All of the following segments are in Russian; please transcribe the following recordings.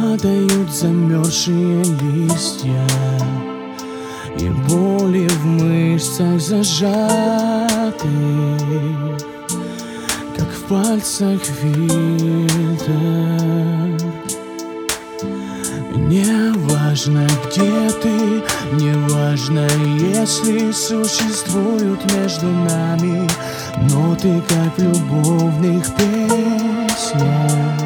Падают замерзшие листья, и боли в мышцах зажаты, как в пальцах фильтр. Не важно, где ты, не важно, если существуют между нами ноты, как в любовных песнях.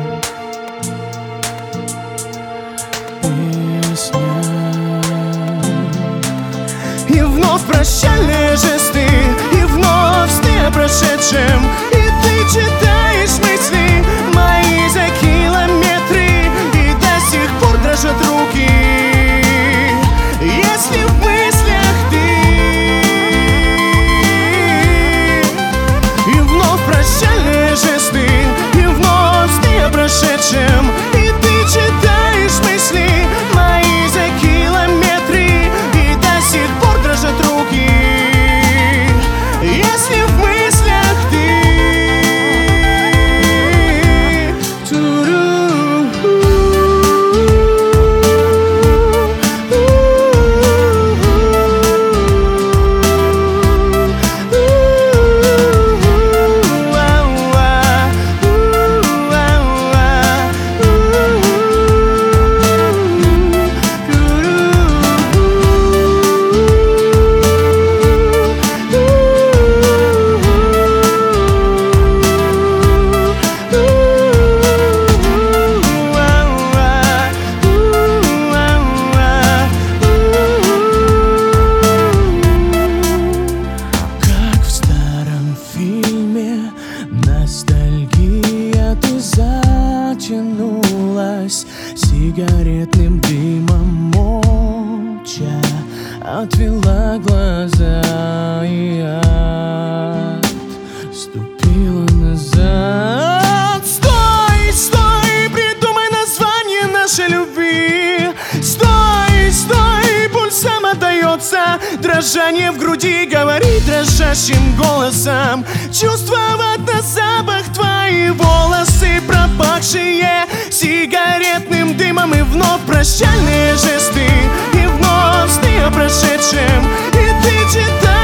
И вновь прощальные жесты, и вновь сны о прошедшем, и ты читаешь мысли мои за километры, и до сих пор дрожат руки, если в мыслях ты. И вновь прощальные жесты, и вновь сны о прошедшем, и ты читаешь мысли мои за километры, и до сих пор дрожат руки, если в мыслях ты. Ностальгия, ты затянулась сигаретным дымом, молча отвела глаза и отступила назад. Стой, стой, придумай название нашей любви. Стой, стой, пульсом отдается дрожание в груди. Говори дрожащим голосом, чувствовать на запах твои волосы, пропахшие сигаретным дымом. И вновь прощальные жесты, и вновь сны о прошедшем, и ты читаешь